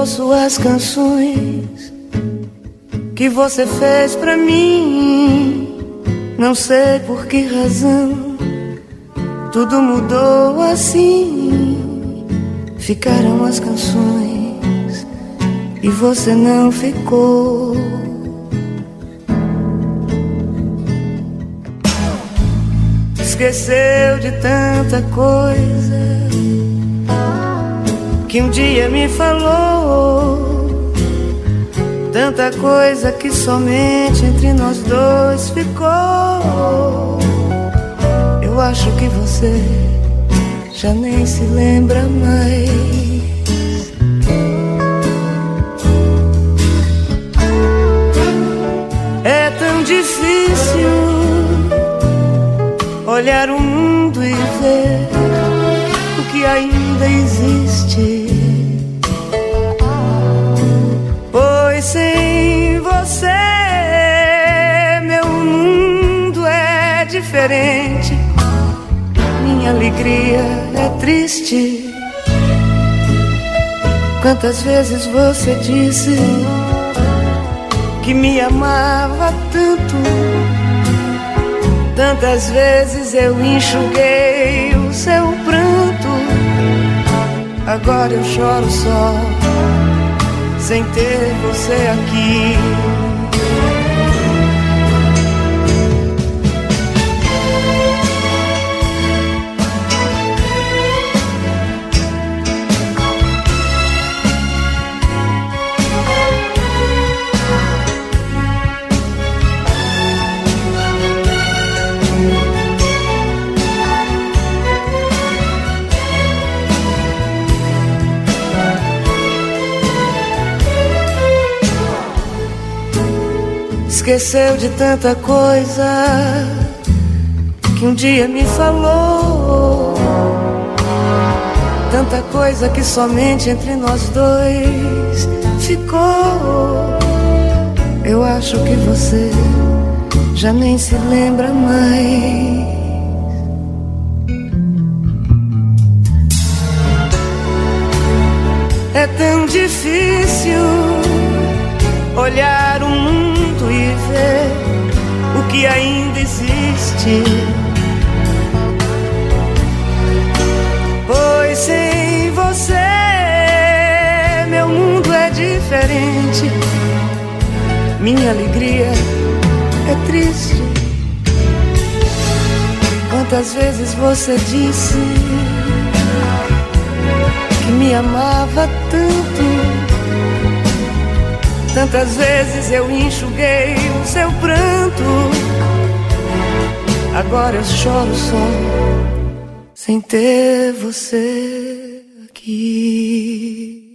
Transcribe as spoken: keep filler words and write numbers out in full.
ouço as canções que você fez pra mim. Não sei por que razão tudo mudou assim. Ficaram as canções e você não ficou. Esqueceu de tanta coisa que um dia me falou, tanta coisa que somente entre nós dois ficou. Eu acho que você já nem se lembra mais. É tão difícil olhar o mundo e ver o que ainda existe, pois sem você meu mundo é diferente. Minha alegria é triste. Quantas vezes você disse que me amava tanto, tantas vezes eu enxuguei o seu pranto. Agora eu choro só, sem ter você aqui. Esqueceu de tanta coisa que um dia me falou, tanta coisa que somente entre nós dois ficou. Eu acho que você já nem se lembra mais. É tão difícil olhar o mundo e ver o que ainda existe, pois sem você meu mundo é diferente. Minha alegria é triste. Quantas vezes você disse que me amava tanto, tantas vezes eu enxuguei o seu pranto. Agora eu choro só, sem ter você aqui.